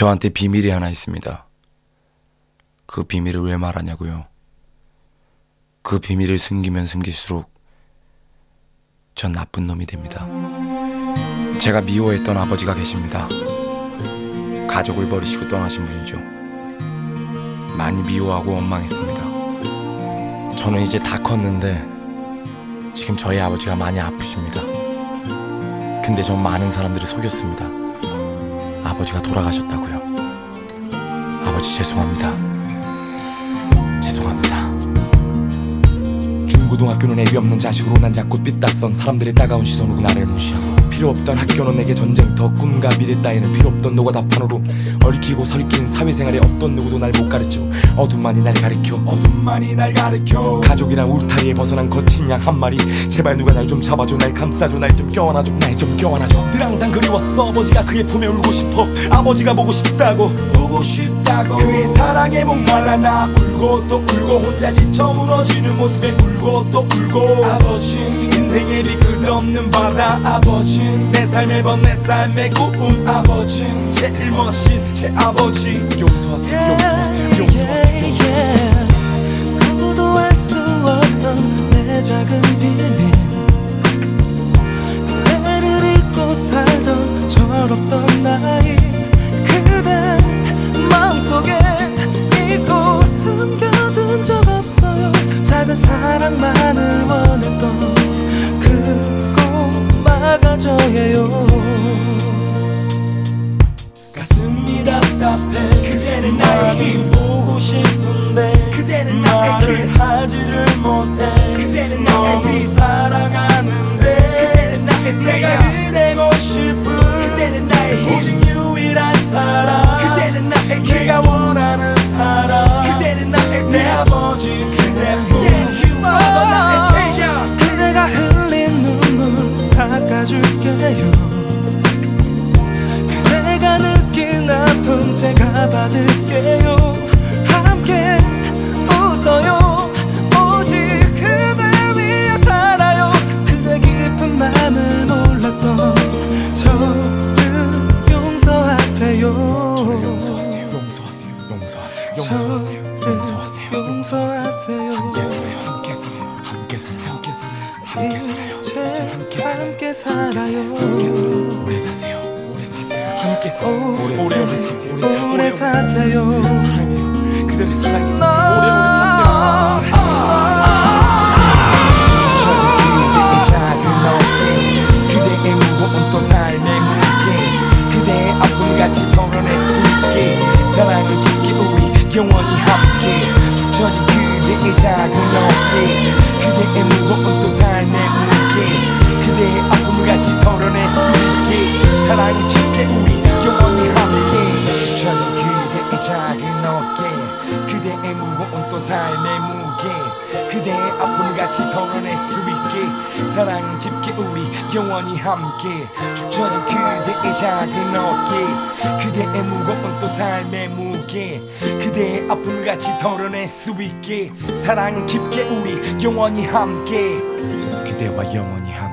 저한테 비밀이 하나 있습니다. 그 비밀을 왜 말하냐고요? 그 비밀을 숨기면 숨길수록 전 나쁜 놈이 됩니다. 제가 미워했던 아버지가 계십니다. 가족을 버리시고 떠나신 분이죠. 많이 미워하고 원망했습니다. 저는 이제 다 컸는데 지금 저희 아버지가 많이 아프십니다. 근데 전 많은 사람들을 속였습니다. 아버지가 돌아가셨다고요. 아버지 죄송합니다. 죄송합니다. 중고등학교는 애비 없는 자식으로 난 자꾸 삐딱선 사람들의 따가운 시선으로 나를 무시하고 필요 없던 학교는 내게 전쟁터 꿈과 미래 따위는 필요 없던 노가다판으로 얽히고 설킨 사회생활에 어떤 누구도 날 못 가르쳐 어둠만이 날 가르쳐 가족이랑 울타리에 벗어난 거친 양 한 마리 제발 누가 날 좀 잡아줘 날 감싸줘 날 좀 껴안아줘 늘 항상 그리웠어 아버지가 그의 품에 울고 싶어 아버지가 보고 싶다고 그의 사랑에 목말라 나 울고 또 울고 혼자 지쳐 무너지는 모습에 울고 또 울고 아버지 인생의 비 끝없는 바다 아버지 내 삶의 번 내 삶의 꿈 아버지 제일 멋진 제 아버지 용서하세요 누구도 알 수 없던 내 작은 비밀 그대를 잊고 살던 철없던 나이 그대 마음속에 잊고 숨겨둔 적 없어요 작은 사랑만을 원했던 그 꼬마가 저예요 가슴이 답답해 그대는 나에게 보고 싶은데 그대는 나에게 하지를 못해 그대는 너무 사랑하는데 그대는 나의 내가 그대고 싶은 그대는 나의 오직 유일한 사람 그대는 나에게 내가 원하는 사람 그대는 나의 내 아버지 그대뿐 그대가 흘린 눈물 닦아줄게요 그대가 느낀 아픔 제가 받을게요 함께 웃어요 오직 그대 위해 살아요 그대 깊은 맘을 몰랐던 저를 용서하세요 함께 살아요 오래 사세요 함께 살아요 오래 사세요 사랑해요 그대를 사랑해요 오래오래 사세요 작은 어깨 그대의 무거운 또 삶의 무게 그대의 아픔을 같이 털어낼 수 있게 사랑을 깊게 우리 영원히 함께 축 처진 그대의 작은 어깨 그대의 무거운 또 삶의 무게 그대의 아픔을 같이 털어낼 수 있게 사랑을 깊게 우리 영원히 함께 축 처진 그대의 작은 어깨 그대의 무거운 또 삶의 무게 그대의 아픔을 같이 털어낼 수 있게 사랑은 깊게 우리 영원히 함께 축 처진 그대의 작은 어깨 그대의 무거운 또 삶의 무게 그대의 아픔을 같이 털어낼 수 있게 사랑은 깊게 우리 영원히 함께 그대와 영원히 함께